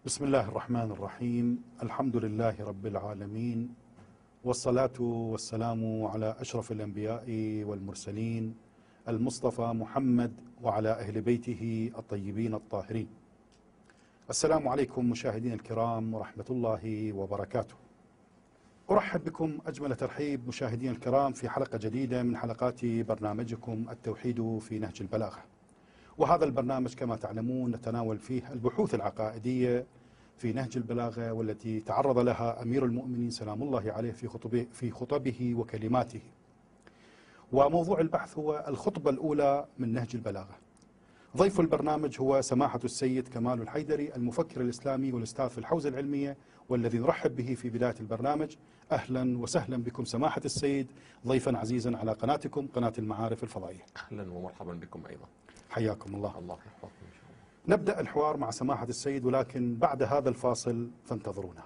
بسم الله الرحمن الرحيم. الحمد لله رب العالمين، والصلاة والسلام على أشرف الأنبياء والمرسلين المصطفى محمد وعلى أهل بيته الطيبين الطاهرين. السلام عليكم مشاهدين الكرام ورحمة الله وبركاته. أرحب بكم أجمل ترحيب مشاهدين الكرام في حلقة جديدة من حلقات برنامجكم التوحيد في نهج البلاغة. وهذا البرنامج كما تعلمون نتناول فيه البحوث العقائدية في نهج البلاغة، والتي تعرض لها أمير المؤمنين سلام الله عليه في خطبه وكلماته. وموضوع البحث هو الخطبة الأولى من نهج البلاغة. ضيف البرنامج هو سماحة السيد كمال الحيدري، المفكر الإسلامي والأستاذ في الحوزة العلمية، والذي نرحب به في بداية البرنامج. أهلا وسهلا بكم سماحة السيد ضيفا عزيزا على قناتكم، قناة المعارف الفضائية. أهلا ومرحبا بكم أيضا. حياكم الله. الله يحفظكم إن شاء الله. نبدأ الحوار مع سماحة السيد، ولكن بعد هذا الفاصل فانتظرونا.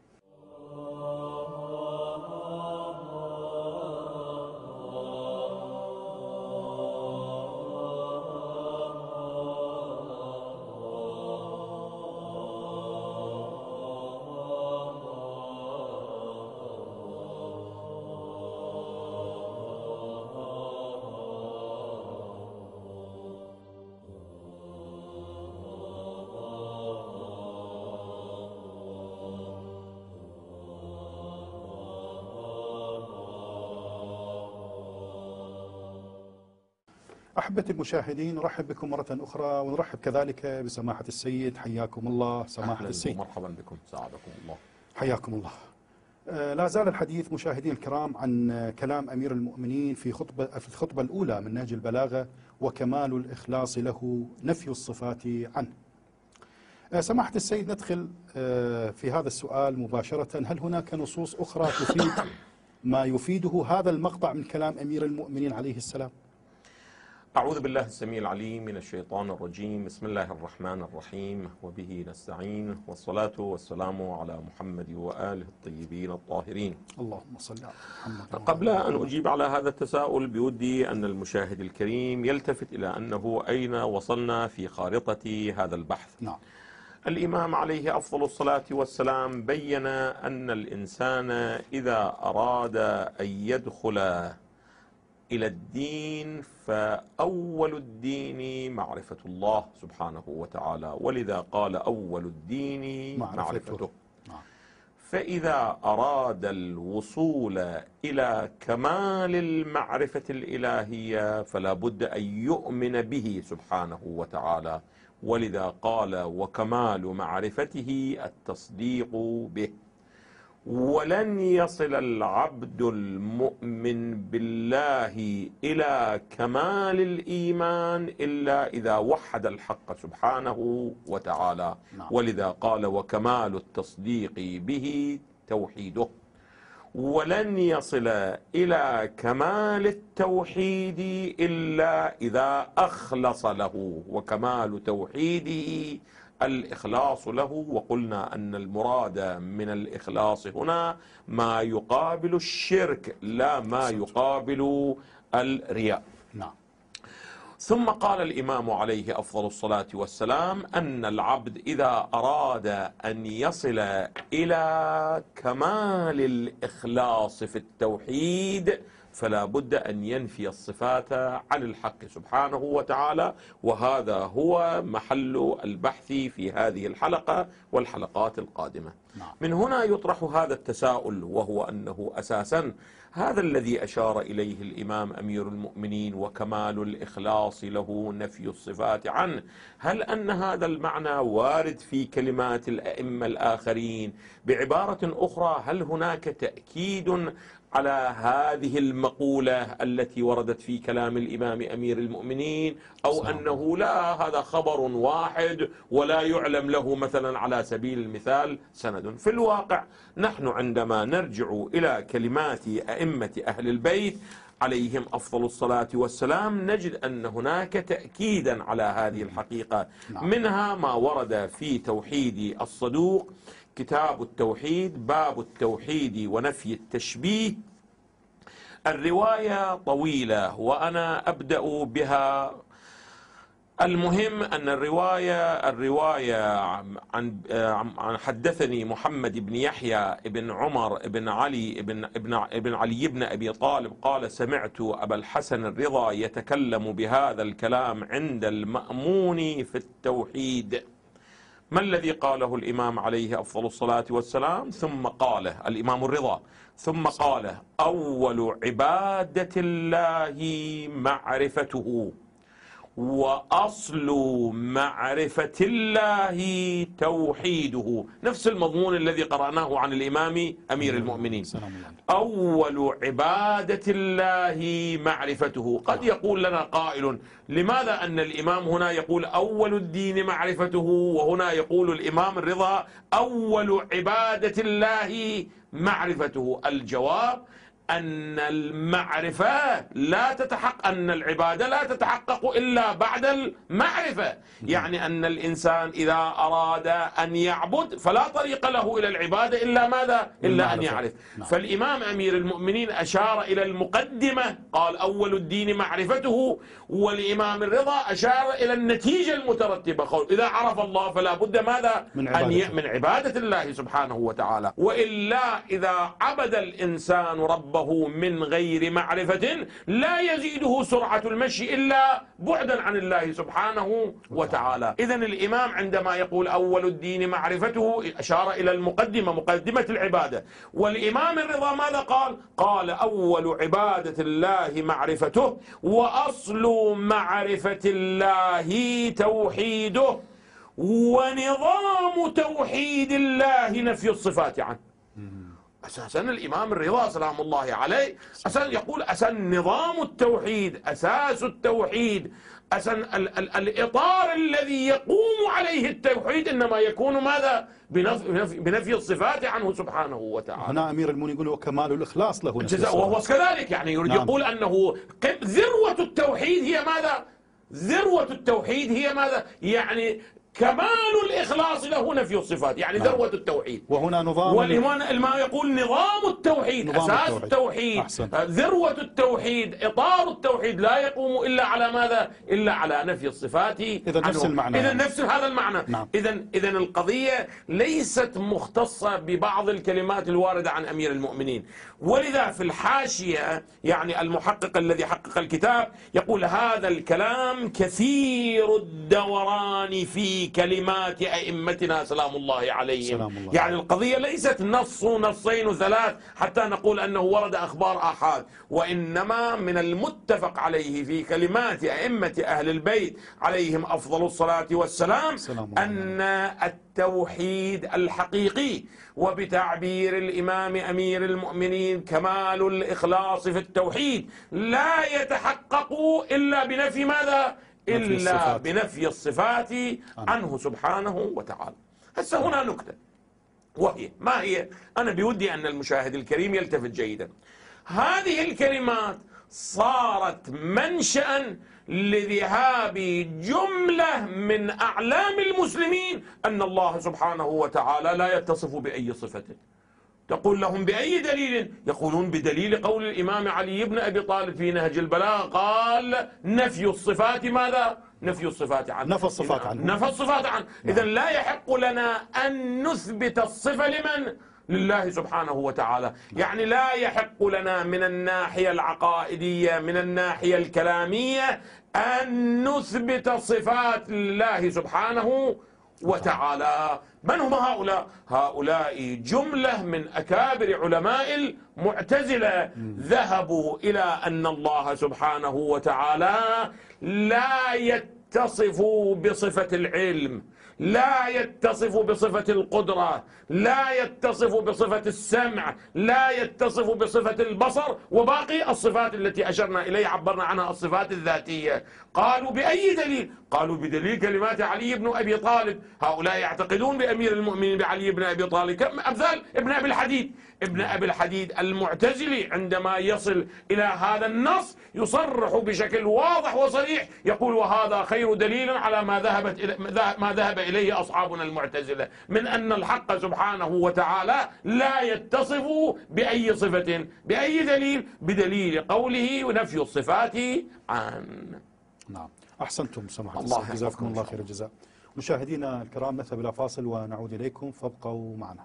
أحبة المشاهدين، نرحب بكم مرة أخرى، ونرحب كذلك بسماحة السيد. حياكم الله سماحة السيد. ومرحبا بكم، ساعدكم الله. حياكم الله. لا زال الحديث مشاهدين الكرام عن كلام أمير المؤمنين في الخطبة الأولى من نهج البلاغة، وكمال الإخلاص له نفي الصفات عنه. سماحة السيد، ندخل في هذا السؤال مباشرة. هل هناك نصوص أخرى تفيد ما يفيده هذا المقطع من كلام أمير المؤمنين عليه السلام؟ أعوذ بالله السميع العليم من الشيطان الرجيم. بسم الله الرحمن الرحيم، وبه نستعين، والصلاة والسلام على محمد وآله الطيبين الطاهرين. اللهم صل على محمد. قبل أن أجيب على هذا التساؤل، بودي أن المشاهد الكريم يلتفت إلى أنه أين وصلنا في خارطة هذا البحث. نعم. الإمام عليه أفضل الصلاة والسلام بين أن الإنسان إذا أراد أن يدخل إلى الدين فأول الدين معرفة الله سبحانه وتعالى، ولذا قال أول الدين معرفته. فإذا أراد الوصول إلى كمال المعرفة الإلهية فلا بد أن يؤمن به سبحانه وتعالى، ولذا قال وكمال معرفته التصديق به. ولن يصل العبد المؤمن بالله إلى كمال الإيمان إلا إذا وحد الحق سبحانه وتعالى. ولذا قال وكمال التصديق به توحيده. ولن يصل إلى كمال التوحيد إلا إذا أخلص له، وكمال توحيده الإخلاص له. وقلنا أن المراد من الإخلاص هنا ما يقابل الشرك، لا ما يقابل الرياء. نعم. ثم قال الإمام عليه أفضل الصلاة والسلام أن العبد إذا أراد أن يصل إلى كمال الإخلاص في التوحيد فلا بد أن ينفي الصفات عن الحق سبحانه وتعالى، وهذا هو محل البحث في هذه الحلقة والحلقات القادمة. من هنا يطرح هذا التساؤل، وهو أنه أساسا هذا الذي أشار إليه الإمام أمير المؤمنين وكمال الإخلاص له نفي الصفات عنه، هل أن هذا المعنى وارد في كلمات الأئمة الآخرين؟ بعبارة أخرى، هل هناك تأكيد على هذه المقولة التي وردت في كلام الإمام أمير المؤمنين، أو أنه لا، هذا خبر واحد ولا يعلم له مثلا على سبيل المثال سند؟ في الواقع نحن عندما نرجع إلى كلمات أئمة أهل البيت عليهم أفضل الصلاة والسلام نجد أن هناك تأكيدا على هذه الحقيقة. منها ما ورد في توحيد الصدوق، كتاب التوحيد، باب التوحيد ونفي التشبيه. الرواية طويلة وأنا أبدأ بها المهم أن الرواية عن حدثني محمد بن يحيى بن عمر بن علي بن علي بن أبي طالب قال سمعت أبا الحسن الرضا يتكلم بهذا الكلام عند المأمون في التوحيد. ما الذي قاله الإمام عليه أفضل الصلاة والسلام؟ ثم قاله الإمام الرضا ثم قال أول عبادة الله معرفته، وأصل معرفة الله توحيده. نفس المضمون الذي قرأناه عن الإمام أمير المؤمنين. أول عبادة الله معرفته. قد يقول لنا قائل لماذا أن الإمام هنا يقول أول الدين معرفته وهنا يقول الإمام الرضا أول عبادة الله معرفته؟ الجواب أن المعرفة لا تتحقق، أن العبادة لا تتحقق إلا بعد المعرفة. يعني أن الإنسان إذا أراد أن يعبد فلا طريق له إلى العبادة إلا ماذا؟ إلا أن يعرف. فالإمام أمير المؤمنين أشار إلى المقدمة قال أول الدين معرفته، والإمام الرضا أشار إلى النتيجة المترتبة قال إذا عرف الله فلا بد ماذا؟ من عبادة الله سبحانه وتعالى. وإلا إذا عبد الإنسان ربه من غير معرفة لا يزيده سرعة المشي إلا بعدا عن الله سبحانه وتعالى. إذن الإمام عندما يقول أول الدين معرفته أشار إلى المقدمة، مقدمة العبادة. والإمام الرضا ماذا قال؟ قال أول عبادة الله معرفته، وأصل معرفة الله توحيده، ونظام توحيد الله نفي الصفات عنه. أساسا الإمام الرضا سلام الله عليه أساسا يقول أساسا نظام التوحيد، أساس التوحيد، أساسا الإطار الذي يقوم عليه التوحيد إنما يكون ماذا؟ بنفي الصفات عنه سبحانه وتعالى. هنا أمير المؤمنين يقول وكمال الإخلاص له وهو كذلك، يعني يريد يقول أنه ذروة التوحيد هي ماذا؟ ذروة التوحيد هي ماذا؟ يعني كمال الإخلاص له نفي الصفات، يعني ذروة التوحيد. وهنا نظام، والإمام يقول نظام التوحيد، أساس التوحيد، ذروة التوحيد، إطار التوحيد لا يقوم إلا على ماذا؟ إلا على نفي الصفات. إذا نفس المعنى، إذا نفس هذا المعنى. إذا القضية ليست مختصة ببعض الكلمات الواردة عن أمير المؤمنين. ولذا في الحاشية يعني المحقق الذي حقق الكتاب يقول هذا الكلام كثير الدوران في كلمات أئمتنا سلام الله عليهم. يعني القضية ليست نص نصين وثلاث حتى نقول أنه ورد أخبار آحاد، وإنما من المتفق عليه في كلمات أئمة أهل البيت عليهم أفضل الصلاة والسلام أن التوحيد الحقيقي، وبتعبير الإمام أمير المؤمنين كمال الإخلاص في التوحيد، لا يتحقق إلا بنفي ماذا؟ إلا بنفي الصفات عنه سبحانه وتعالى. هسه هنا نكتة، وهي ما هي؟ أنا بودي أن المشاهد الكريم يلتفت جيدا. هذه الكلمات صارت منشأ لذهاب جملة من أعلام المسلمين أن الله سبحانه وتعالى لا يتصف بأي صفة. تقول لهم بأي دليل؟ يقولون بدليل قول الإمام علي بن أبي طالب في نهج البلاغة قال نفي الصفات ماذا؟ نفي الصفات عنه، نفى الصفات عنه، نفى الصفات عنه. إذن لا يحق لنا أن نثبت الصفة لمن؟ لله سبحانه وتعالى. يعني لا يحق لنا من الناحية العقائدية من الناحية الكلامية أن نثبت صفات لله سبحانه وتعالى. من هم هؤلاء؟ هؤلاء جملة من أكابر علماء المعتزلة ذهبوا إلى أن الله سبحانه وتعالى لا يتصف بصفة العلم، لا يتصف بصفة القدرة، لا يتصف بصفة السمع، لا يتصف بصفة البصر، وباقي الصفات التي أشرنا إليها عبرنا عنها الصفات الذاتية. قالوا بأي دليل؟ قالوا بدليل كلمات علي بن أبي طالب. هؤلاء يعتقدون بأمير المؤمنين بعلي بن أبي طالب كأمثال ابن أبي الحديد. ابن أبي الحديد المعتزلي عندما يصل إلى هذا النص يصرح بشكل واضح وصريح يقول وهذا خير دليل على ما ذهب إليه أصحابنا المعتزلة من أن الحق سبحانه وتعالى لا يتصف بأي صفة. بأي دليل؟ بدليل قوله ونفي الصفات عنه. نعم. أحسنتم سماحة الله السيد، جزاكم يحفظكم إن الله شاء خير الله. الجزاء. مشاهدينا الكرام، نذهب إلى فاصل ونعود إليكم، فابقوا معنا.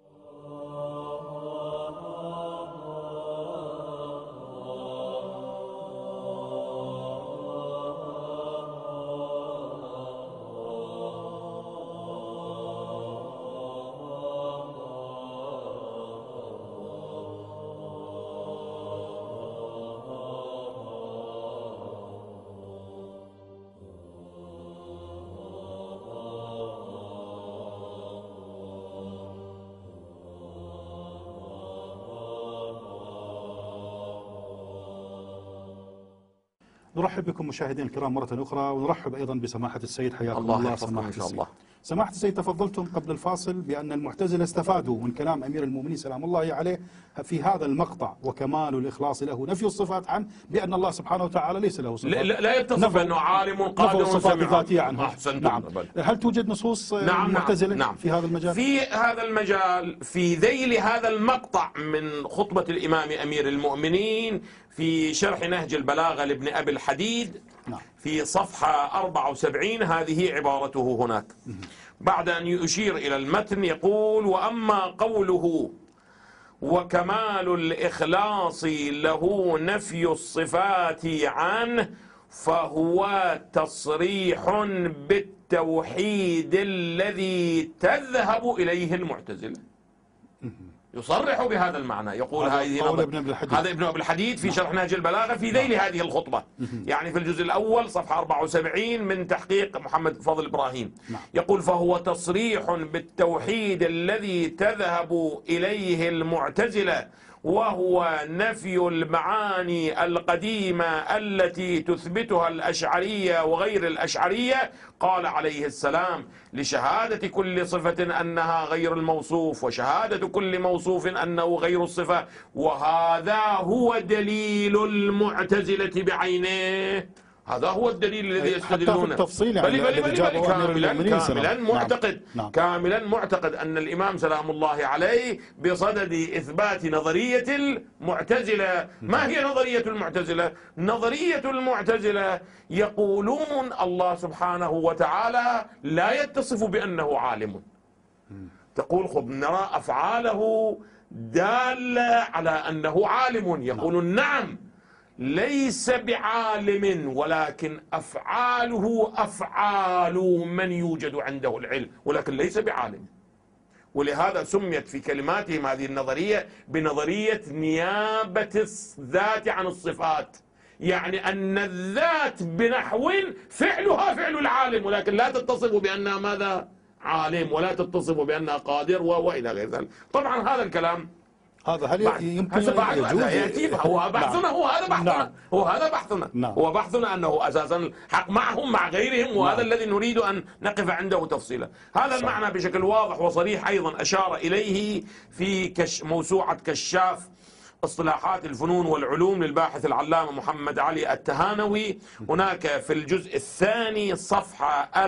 نرحب بكم مشاهدينا الكرام مرة أخرى، ونرحب أيضا بسماحة السيد، حياكم الله يحفظكم سماحة إن شاء السيد. الله. سماحة السيد، تفضلتم قبل الفاصل بأن المعتزلة استفادوا من كلام أمير المؤمنين سلام الله عليه في هذا المقطع، وكمال الإخلاص له نفي الصفات عنه، بأن الله سبحانه وتعالى ليس له صفات، لا يتصف أنه عالم قادر الصفات سميع. الذاتية عنه. أحسنتم. نعم. هل توجد نصوص معتزلة نعم. في هذا المجال؟ في هذا المجال، في ذيل هذا المقطع من خطبة الإمام أمير المؤمنين في شرح نهج البلاغة لابن أبي الحديد، نعم. في صفحة 74 هذه عبارته هناك. بعد أن يشير إلى المتن يقول: وأما قوله وكمال الإخلاص له نفي الصفات عنه فهو تصريح بالتوحيد الذي تذهب إليه المعتزلة. يصرح بهذا المعنى، يقول هذا ابن أبي الحديد في شرح نهج البلاغة في ذيل هذه الخطبة، يعني في الجزء الأول صفحة 74 من تحقيق محمد فضل إبراهيم. يقول: فهو تصريح بالتوحيد الذي تذهب إليه المعتزلة، وهو نفي المعاني القديمة التي تثبتها الأشعرية وغير الأشعرية. قال عليه السلام: لشهادة كل صفة أنها غير الموصوف، وشهادة كل موصوف أنه غير الصفة، وهذا هو دليل المعتزلة بعينه. هذا هو الدليل الذي يستدلون التفصيل يعني كاملا معتقد أن الإمام سلام الله عليه بصدد إثبات نظرية المعتزلة. ما هي نظرية المعتزلة؟ نظرية المعتزلة يقولون الله سبحانه وتعالى لا يتصف بأنه عالم. تقول: خب نرى أفعاله دالة على أنه عالم. يقولون: نعم، ليس بعالم، ولكن أفعاله أفعال من يوجد عنده العلم، ولكن ليس بعالم. ولهذا سميت في كلماتهم هذه النظرية بنظرية نيابة الذات عن الصفات، يعني أن الذات بنحو فعلها فعل العالم، ولكن لا تتصف بأنها ماذا؟ عالم، ولا تتصف بأنها قادر وإلى غير ذلك. طبعا هذا الكلام هذا هل يمكن يجوز؟ هو بحثنا، هو هذا بحثنا، هو هذا بحثنا، هو بحثنا أنه أساسا الحق معهم مع غيرهم، وهذا الذي نريد أن نقف عنده تفصيلا. هذا المعنى بشكل واضح وصريح أيضا أشار إليه في موسوعة كشاف اصطلاحات الفنون والعلوم للباحث العلامة محمد علي التهانوي، هناك في الجزء الثاني صفحة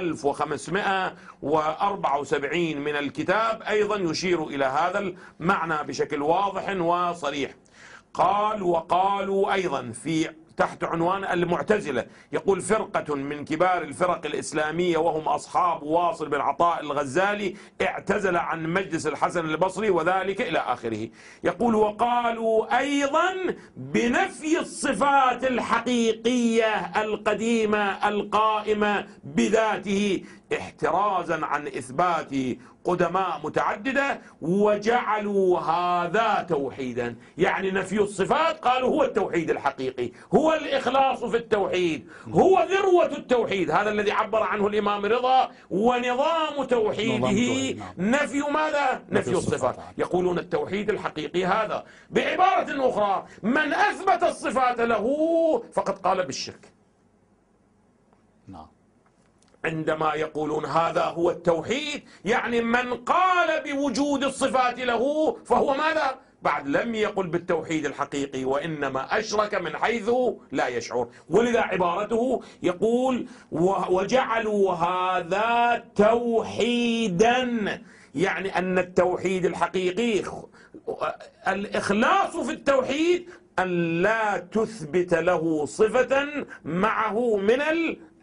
1574 من الكتاب أيضا يشير إلى هذا المعنى بشكل واضح وصريح. قال: وقالوا أيضا في تحت عنوان المعتزلة، يقول: فرقة من كبار الفرق الإسلامية وهم أصحاب واصل بن عطاء الغزالي اعتزل عن مجلس الحسن البصري وذلك إلى آخره. يقول: وقالوا أيضا بنفي الصفات الحقيقية القديمة القائمة بذاته احترازا عن إثبات قدماء متعددة، وجعلوا هذا توحيدا. يعني نفي الصفات قالوا هو التوحيد الحقيقي، هو الإخلاص في التوحيد، هو ذروة التوحيد. هذا الذي عبر عنه الإمام رضا: ونظام توحيده نفي ماذا؟ نفي الصفات. يقولون التوحيد الحقيقي هذا. بعبارة أخرى، من أثبت الصفات له فقد قال بالشرك. عندما يقولون هذا هو التوحيد، يعني من قال بوجود الصفات له فهو ماذا؟ بعد لم يقل بالتوحيد الحقيقي، وإنما أشرك من حيث لا يشعر. ولذا عبارته يقول: وجعلوا هذا توحيدا، يعني أن التوحيد الحقيقي الإخلاص في التوحيد أن لا تثبت له صفة معه من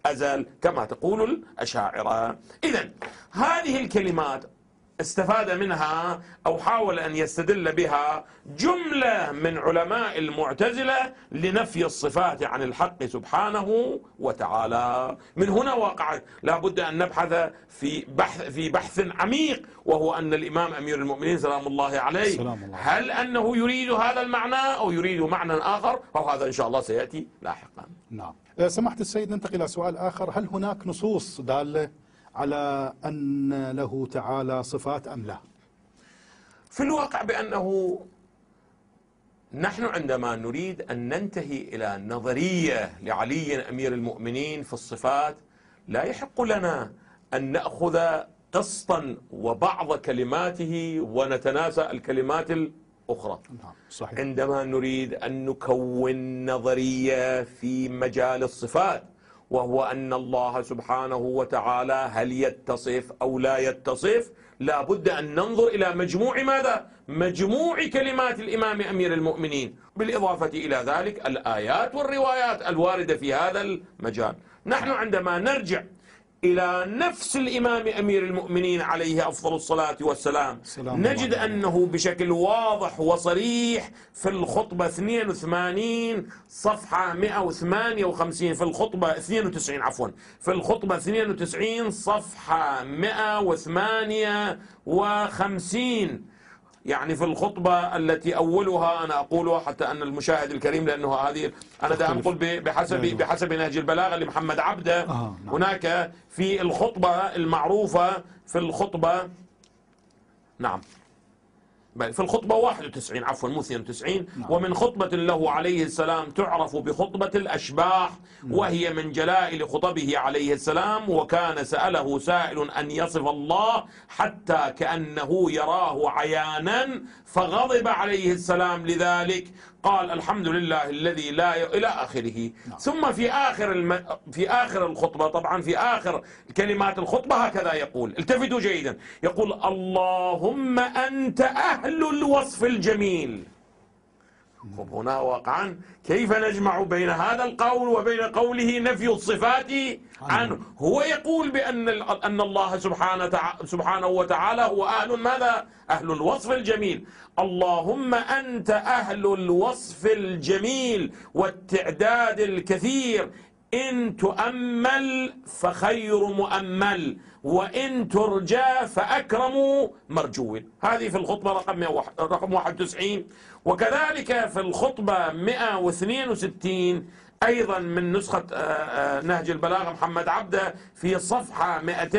الأزل كما تقول الأشاعرة. إذن هذه الكلمات استفاد منها أو حاول أن يستدل بها جملة من علماء المعتزلة لنفي الصفات عن الحق سبحانه وتعالى. من هنا وقع لا بد أن نبحث في بحث عميق، وهو أن الإمام أمير المؤمنين سلام الله عليه هل أنه يريد هذا المعنى أو يريد معنى آخر، أو هذا إن شاء الله سيأتي لاحقا. نعم. سماحة السيد، ننتقل إلى سؤال آخر. هل هناك نصوص دالة على أن له تعالى صفات أم لا؟ في الواقع بأنه نحن عندما نريد أن ننتهي إلى نظرية لعلي أمير المؤمنين في الصفات لا يحق لنا أن نأخذ قسطا وبعض كلماته ونتناسى الكلمات الأخرى. صحيح. عندما نريد أن نكون نظرية في مجال الصفات، وهو أن الله سبحانه وتعالى هل يتصف أو لا يتصف، لا بد أن ننظر إلى مجموع ماذا؟ مجموع كلمات الإمام أمير المؤمنين، بالإضافة إلى ذلك الآيات والروايات الواردة في هذا المجال. نحن عندما نرجع إلى نفس الإمام أمير المؤمنين عليه أفضل الصلاة والسلام نجد أنه بشكل واضح وصريح في الخطبة 82 صفحة 158 في الخطبة 92 عفوا في الخطبة 92 صفحة 158، يعني في الخطبة التي أولها أنا أقولها حتى أن المشاهد الكريم، لأنه هذه أنا دائما أقول بحسب نهج البلاغة لمحمد عبده. نعم. هناك في الخطبة المعروفة في الخطبة نعم في الخطبة 91 عفوا مو 92 ومن خطبة له عليه السلام تعرف بخطبة الأشباح، وهي من جلائل خطبه عليه السلام. وكان سأله سائل أن يصف الله حتى كأنه يراه عيانا فغضب عليه السلام لذلك، قال الحمد لله الذي لا إلى آخره. ثم في آخر الخطبة، طبعا في آخر كلمات الخطبة هكذا يقول، التفتوا جيدا، يقول اللهم أنت أهل الوصف الجميل. هنا واقعا كيف نجمع بين هذا القول وبين قوله نفي الصفات عنه؟ هو يقول بأن الله سبحانه وتعالى هو أهل ماذا؟ أهل الوصف الجميل. اللهم أنت أهل الوصف الجميل والتعداد الكثير، إن تؤمل فخير مؤمل، وإن ترجى فأكرم مرجو. هذه في الخطبة رقم 91. وكذلك في الخطبة 162 أيضا من نسخة نهج البلاغة محمد عبده في صفحة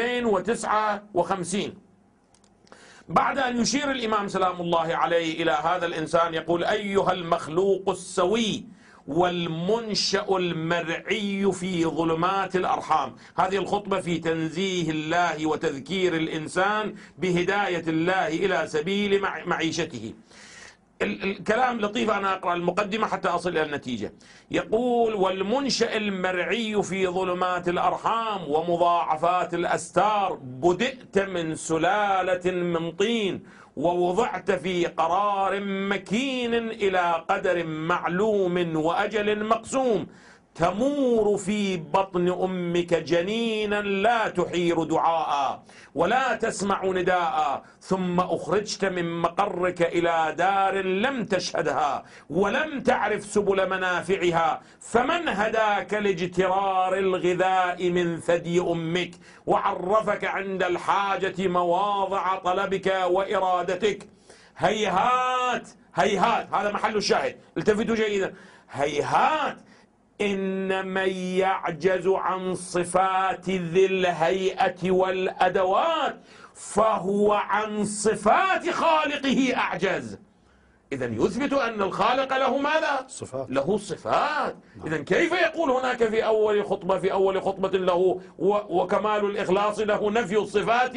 259، بعد أن يشير الإمام سلام الله عليه إلى هذا الإنسان يقول أيها المخلوق السوي والمنشأ المرعي في ظلمات الأرحام. هذه الخطبة في تنزيه الله وتذكير الإنسان بهداية الله إلى سبيل معيشته. الكلام لطيف، أنا أقرأ المقدمة حتى أصل إلى النتيجة. يقول والمنشأ المرعي في ظلمات الأرحام ومضاعفات الأستار، بدأت من سلالة من طين ووضعت في قرار مكين إلى قدر معلوم وأجل مقسوم، تمور في بطن أمك جنينا لا تحير دعاء ولا تسمع نداء، ثم أخرجت من مقرك إلى دار لم تشهدها ولم تعرف سبل منافعها، فمن هداك لاجترار الغذاء من ثدي أمك وعرفك عند الحاجة مواضع طلبك وإرادتك؟ هيهات هيهات، هذا محل الشاهد، التفتوا جيدا، هيهات إن من يعجز عن صفات ذي الهيئة والأدوات فهو عن صفات خالقه أعجز. إذن يثبت أن الخالق له ماذا؟ صفات. له صفات. إذن كيف يقول هناك في أول خطبة له وكمال الإخلاص له نفي الصفات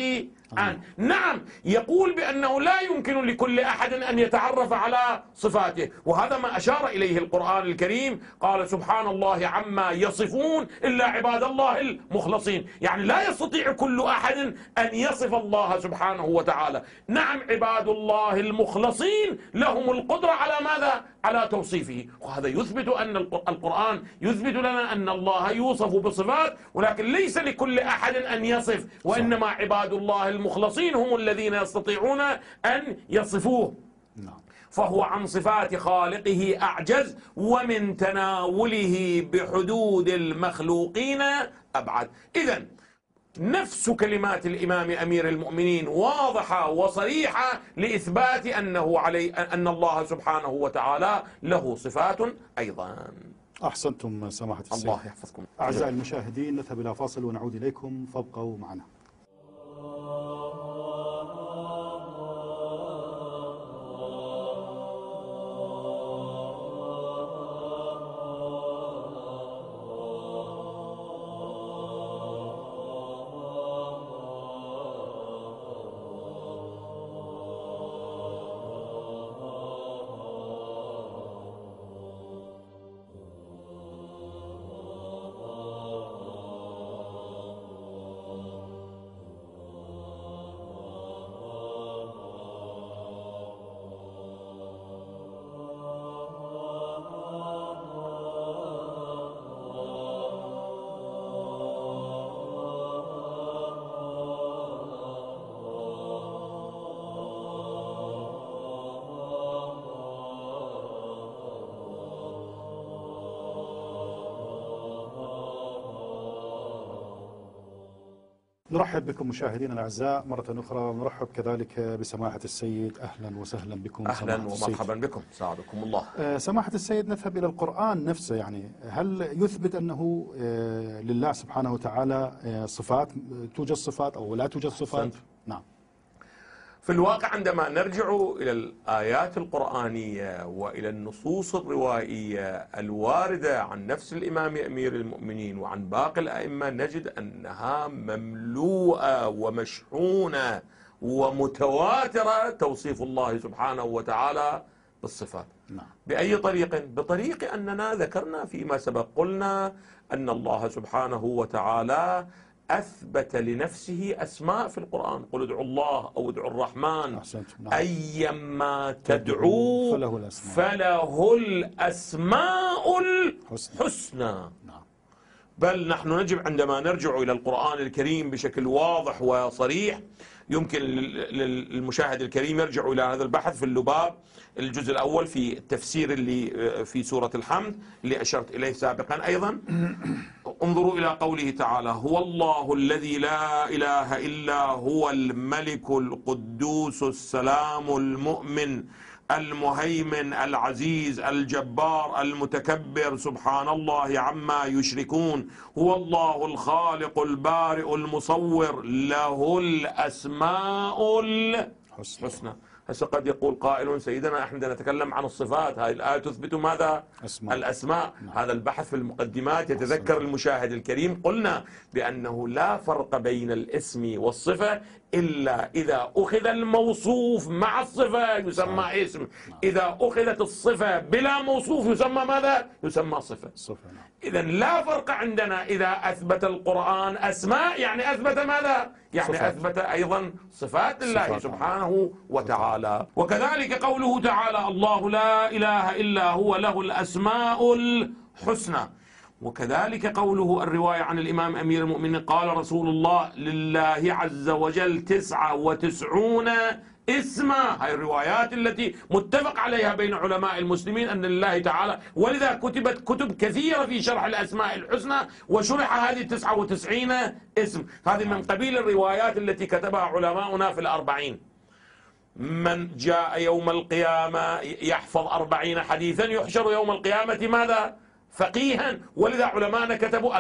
نعم، يقول بأنه لا يمكن لكل أحد أن يتعرف على صفاته، وهذا ما أشار إليه القرآن الكريم. قال سبحان الله عما يصفون إلا عباد الله المخلصين، يعني لا يستطيع كل أحد أن يصف الله سبحانه وتعالى. نعم، عباد الله المخلصين لهم القدرة على ماذا؟ على توصيفه. وهذا يثبت أن القرآن يثبت لنا أن الله يوصف بصفات، ولكن ليس لكل أحد أن يصف، وإنما عباد الله المخلصين هم الذين يستطيعون أن يصفوه. فهو عن صفات خالقه أعجز، ومن تناوله بحدود المخلوقين أبعد. إذن نفس كلمات الإمام أمير المؤمنين واضحة وصريحة لإثبات أن الله سبحانه وتعالى له صفات أيضا. أحسنتم سماحة السيد. الله يحفظكم. أعزائي المشاهدين، نذهب إلى فاصل ونعود إليكم، فابقوا معنا. نرحب بكم مشاهدينا الأعزاء مرة أخرى، ونرحب كذلك بسماحة السيد. أهلا وسهلا بكم. أهلا ومرحبا بكم، سعدكم الله. سماحة السيد، نذهب إلى القرآن نفسه، يعني هل يثبت أنه لله سبحانه وتعالى صفات، توجد صفات أو لا توجد صفات؟ نعم. في الواقع عندما نرجع إلى الآيات القرآنية وإلى النصوص الروائية الواردة عن نفس الإمام أمير المؤمنين وعن باقي الأئمة، نجد أنها مملوءة ومشحونة ومتواترة توصيف الله سبحانه وتعالى بالصفات. نعم. بأي طريق؟ بطريق أننا ذكرنا فيما سبق، قلنا أن الله سبحانه وتعالى أثبت لنفسه أسماء في القرآن. قل ادعوا الله أو ادعوا الرحمن أيما تدعوا فله الأسماء الحسنى. بل نحن نجب عندما نرجع إلى القرآن الكريم بشكل واضح وصريح، يمكن للمشاهد الكريم يرجع إلى هذا البحث في اللباب الجزء الأول في التفسير اللي في سورة الحمد اللي أشرت إليه سابقا أيضا. انظروا إلى قوله تعالى: هو الله الذي لا إله إلا هو الملك القدوس السلام المؤمن المهيمن العزيز الجبار المتكبر سبحان الله عما يشركون، هو الله الخالق البارئ المصور له الأسماء الحسنى. هسه قد يقول قائل: سيدنا احنا نتكلم عن الصفات، هذه الآية تثبت ماذا؟ الأسماء. هذا البحث في المقدمات يتذكر المشاهد الكريم قلنا بأنه لا فرق بين الاسم والصفة إلا إذا أخذ الموصوف مع الصفة يسمى اسم، إذا أخذت الصفة بلا موصوف يسمى ماذا؟ يسمى صفة. إذن لا فرق عندنا إذا أثبت القرآن أسماء، يعني أثبت ماذا؟ يعني صفات. أثبت أيضا صفات لله سبحانه وتعالى. وكذلك قوله تعالى: الله لا إله إلا هو له الأسماء الحسنى. وكذلك قوله الرواية عن الإمام أمير المؤمنين قال رسول الله: لله عز وجل 99 اسما. هاي الروايات التي متفق عليها بين علماء المسلمين أن لله تعالى، ولذا كتبت كتب كثيرة في شرح الأسماء الحسنى وشرح هذه 99 اسم. هذه من قبيل الروايات التي كتبها علماؤنا في 40. من جاء يوم القيامة يحفظ 40 حديثا يحشر يوم القيامة ماذا؟ فقيها، ولذا علماءنا كتبوا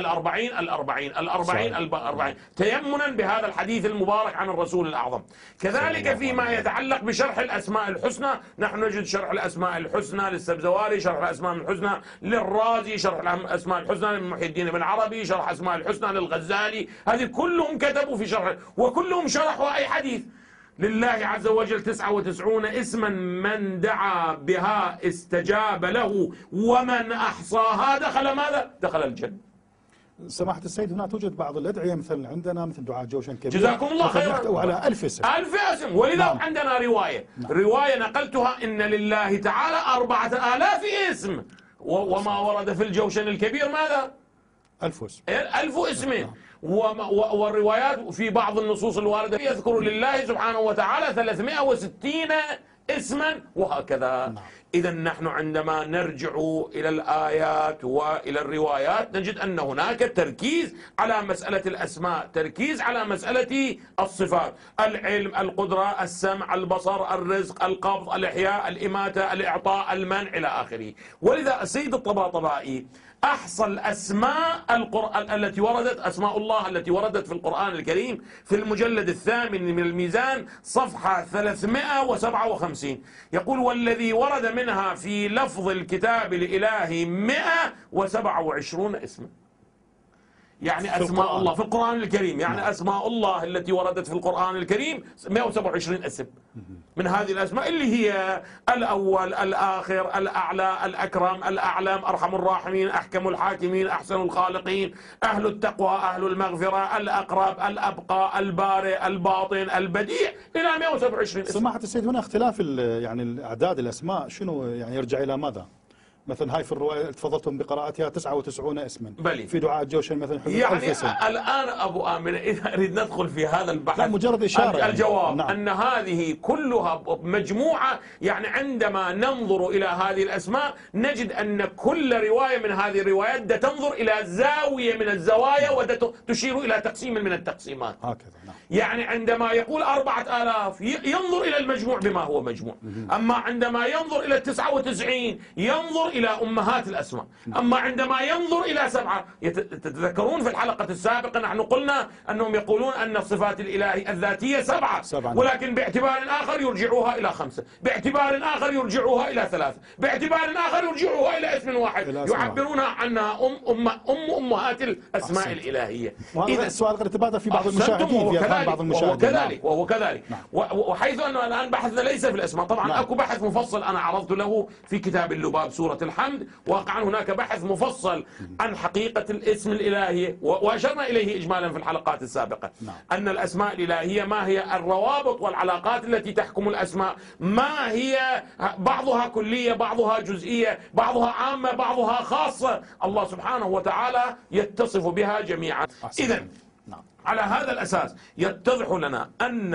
الأربعين تيمنا بهذا الحديث المبارك عن الرسول الأعظم. كذلك فيما يتعلق بشرح الأسماء الحسنى، نحن نجد شرح الأسماء الحسنى للسبزواري، شرح الأسماء الحسنى للرازي، شرح الأسماء الحسنى لمحي الدين بن عربي، شرح الأسماء الحسنى للغزالي، هذه كلهم كتبوا في شرح، وكلهم شرحوا أي حديث. لله عز وجل 99 اسما من دعا بها استجاب له، ومن أحصاها دخل ماذا؟ دخل الجنة. سماحة السيد، هنا توجد بعض الأدعية مثل عندنا مثل دعاء جوشن كبير، جزاكم الله خيرا، يحتوي على 1000 اسم. 1000 اسم، ولذا نعم. عندنا رواية رواية نقلتها إن لله تعالى 4000 اسم، وما ورد في الجوشن الكبير ماذا؟ 1000 اسم. 1000 اسم. والروايات في بعض النصوص الواردة يذكر لله سبحانه وتعالى 360 اسما وهكذا. إذا نحن عندما نرجع إلى الآيات وإلى الروايات نجد أن هناك تركيز على مسألة الأسماء، تركيز على مسألة الصفات، العلم، القدرة، السمع، البصر، الرزق، القبض، الإحياء، الإماتة، الإعطاء، المنع إلى آخره. ولذا السيد الطباطبائي أحصى الأسماء التي وردت، أسماء الله التي وردت في القرآن الكريم في المجلد 8 من الميزان صفحة 357، يقول: والذي ورد منها في لفظ الكتاب الإلهي 127 اسما. يعني أسماء الله في القرآن الكريم، يعني أسماء الله التي وردت في القرآن الكريم 127 اسم. من هذه الأسماء اللي هي الأول، الآخر، الأعلى، الأكرم، الأعلم، أرحم الراحمين، أحكم الحاكمين، أحسن الخالقين، أهل التقوى، أهل المغفرة، الأقرب، الأبقى، البارئ، الباطن، البديع، إلى 127 اسم. سماحة السيد، هنا اختلاف يعني الأعداد الأسماء شنو يعني يرجع إلى ماذا؟ مثلا هاي في الرواية تفضلتم بقراءتها 99 اسما، بلي. في دعاء جوشن مثلا يعني 1000 اسم. الآن أبو آمن إذا نريد ندخل في هذا البحث، لا مجرد إشارة الجواب يعني. أن هذه كلها مجموعة. يعني عندما ننظر إلى هذه الأسماء نجد أن كل رواية من هذه الروايات تنظر إلى زاوية من الزوايا وتشير إلى تقسيم من التقسيمات. هكذا نعم. يعني عندما يقول 4000 ينظر إلى المجموع بما هو مجموع، أما عندما ينظر إلى 99 ينظر إلى أمهات الأسماء، أما عندما ينظر إلى 7 تتذكرون في الحلقة السابقة نحن قلنا أنهم يقولون أن الصفات الإلهية الذاتية 7، ولكن باعتبار آخر يرجعوها إلى 5، باعتبار آخر يرجعوها إلى 3، باعتبار آخر يرجعوها إلى اسم واحد، يعبرون عنها أمهات الأسماء الإلهية. إذا السؤال قد يتبادر في بعض المشاهدين، في أذهان بعض المشاهدين. وهو كذلك وحيث أنه الآن بحثنا ليس في الأسماء، طبعا أكو بحث مفصل أنا عرضت له في كتاب اللباب سورة الحمد، واقعا هناك بحث مفصل عن حقيقة الاسم الإلهي، وأشرنا إليه إجمالا في الحلقات السابقة. أن الأسماء الإلهية ما هي الروابط والعلاقات التي تحكم الأسماء، ما هي بعضها كلية، بعضها جزئية، بعضها عامة، بعضها خاصة، الله سبحانه وتعالى يتصف بها جميعا. إذن على هذا الأساس يتضح لنا أن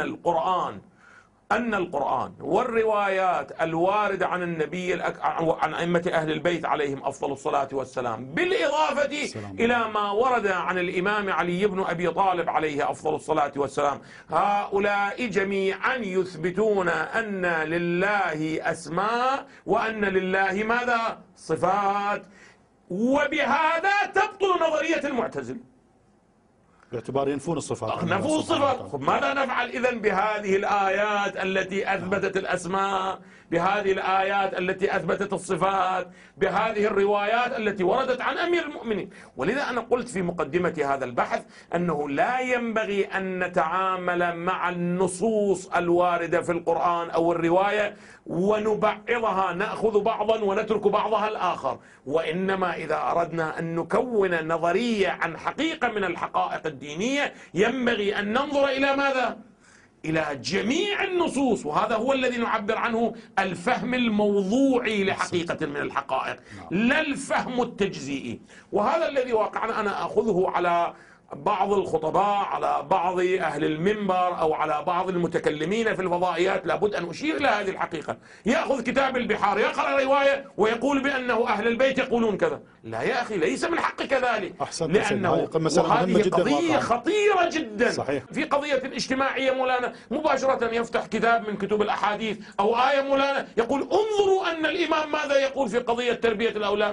القرآن والروايات الواردة عن النبي عن أئمة أهل البيت عليهم أفضل الصلاة والسلام، بالإضافة إلى ما ورد عن الإمام علي بن أبي طالب عليه أفضل الصلاة والسلام، هؤلاء جميعا يثبتون أن لله أسماء وأن لله ماذا؟ صفات. وبهذا تبطل نظرية المعتزلة باعتبار ينفون الصفات. نفون الصفات. ماذا نفعل إذن بهذه الآيات التي أثبتت الأسماء، بهذه الآيات التي أثبتت الصفات، بهذه الروايات التي وردت عن أمير المؤمنين؟ ولذا أنا قلت في مقدمة هذا البحث أنه لا ينبغي أن نتعامل مع النصوص الواردة في القرآن أو الرواية ونبعضها، نأخذ بعضا ونترك بعضها الآخر، وإنما إذا أردنا أن نكون نظرية عن حقيقة من الحقائق الدينية ينبغي أن ننظر إلى ماذا؟ إلى جميع النصوص، وهذا هو الذي نعبر عنه الفهم الموضوعي لحقيقة من الحقائق، لا الفهم التجزئي. وهذا الذي واقعنا أنا أخذه على بعض الخطباء، على بعض أهل المنبر، أو على بعض المتكلمين في الفضائيات. لابد أن أشير إلى هذه الحقيقة. يأخذ كتاب البحار يقرأ رواية ويقول بأنه أهل البيت يقولون كذا. لا يا أخي، ليس من حقك ذلك، لأنه وهذه قضية خطيرة جدا. صحيح. في قضية اجتماعية مولانا مباشرة يفتح كتاب من كتب الأحاديث أو آية مولانا يقول انظروا أن الإمام ماذا يقول في قضية تربية الأولاد.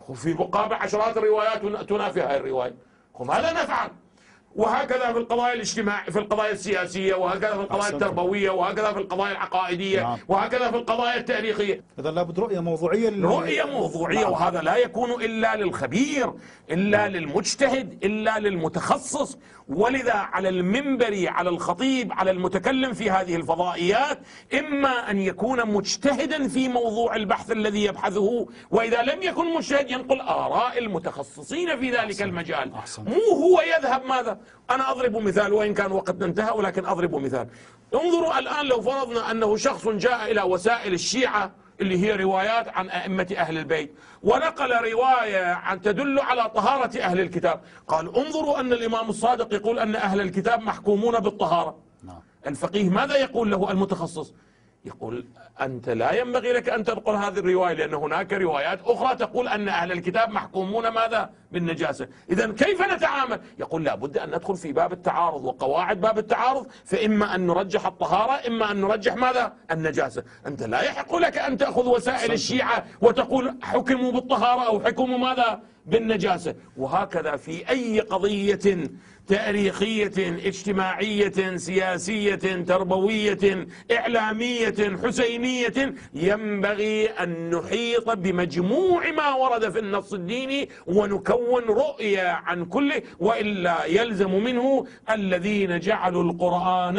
وفي مقابل عشرات الروايات تنافي هذه الرواية. ماذا نفعل؟ وهكذا في القضايا الاجتماعية، في القضايا السياسية، وهكذا في القضايا التربوية، وهكذا في القضايا العقائدية، نعم. وهكذا في القضايا التاريخية. إذا لابد رؤية موضوعية رؤية موضوعية. نعم. وهذا لا يكون إلا للخبير، إلا للمجتهد، إلا للمتخصص. ولذا على المنبر، على الخطيب، على المتكلم في هذه الفضائيات، إما أن يكون مجتهدا في موضوع البحث الذي يبحثه، وإذا لم يكن مجتهد ينقل آراء المتخصصين في ذلك المجال. مو هو يذهب ماذا. أنا أضرب مثال، وإن كان وقتنا انتهى، ولكن أضرب مثال. انظروا الآن، لو فرضنا أنه شخص جاء إلى وسائل الشيعة اللي هي روايات عن أئمة أهل البيت، ونقل رواية عن تدل على طهارة أهل الكتاب، قال انظروا أن الإمام الصادق يقول أن أهل الكتاب محكومون بالطهارة. الفقيه ماذا يقول له المتخصص؟ يقول أنت لا ينبغي لك أن تنقل هذه الرواية، لأن هناك روايات أخرى تقول أن أهل الكتاب محكومون ماذا؟ بالنجاسة. إذا كيف نتعامل؟ يقول لا بد أن ندخل في باب التعارض وقواعد باب التعارض، فإما أن نرجح الطهارة، إما أن نرجح ماذا؟ النجاسة. أنت لا يحق لك أن تأخذ وسائل الشيعة وتقول حكموا بالطهارة أو حكموا ماذا؟ بالنجاسة. وهكذا في أي قضية تاريخية، اجتماعية، سياسية، تربوية، إعلامية، حسينية، ينبغي أن نحيط بمجموع ما ورد في النص الديني ونكون رؤية عن كله، وإلا يلزم منه الذين جعلوا القرآن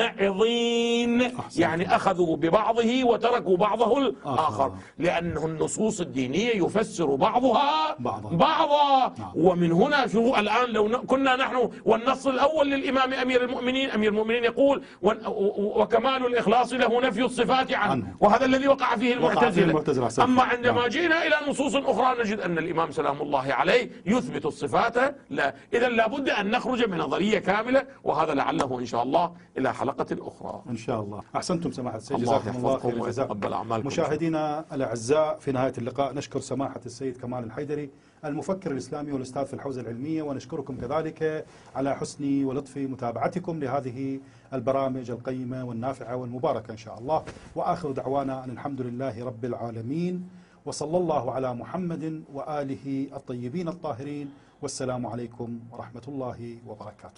عظيم، يعني أخذوا ببعضه وتركوا بعضه الآخر، لأنه النصوص الدينية يفسر بعضها بعضا. ومن هنا شو الآن لو كنا نحن والنص الأول للإمام أمير المؤمنين يقول وكمال الإخلاص له نفي الصفات عنه، وهذا الذي وقع فيه المعتزلة. أما عندما جئنا إلى نصوص أخرى نجد أن الإمام سلام الله عليه يثبت الصفات. لا، إذا لابد أن نخرج من نظرية كاملة، وهذا لعله إن شاء الله إلى حلقة أخرى إن شاء الله. أحسنتم سماحة السيد، جزاكم الله خير الجزاء. مشاهدينا الأعزاء، في نهاية اللقاء نشكر سماحة السيد كمال الحيدري المفكر الإسلامي والأستاذ في الحوزة العلمية، ونشكركم كذلك على حسن ولطف متابعتكم لهذه البرامج القيمة والنافعة والمباركة إن شاء الله. وآخر دعوانا أن الحمد لله رب العالمين، وصلى الله على محمد وآله الطيبين الطاهرين، والسلام عليكم ورحمة الله وبركاته.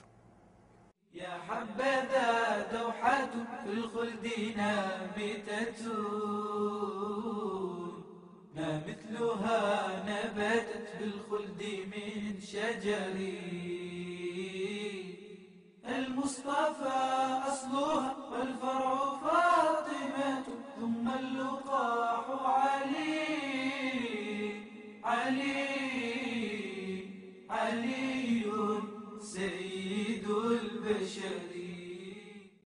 يا حبذا دوحة في الخلد نابتة، ما مثلها نبتت بالخلد من شجر المصطفى أصل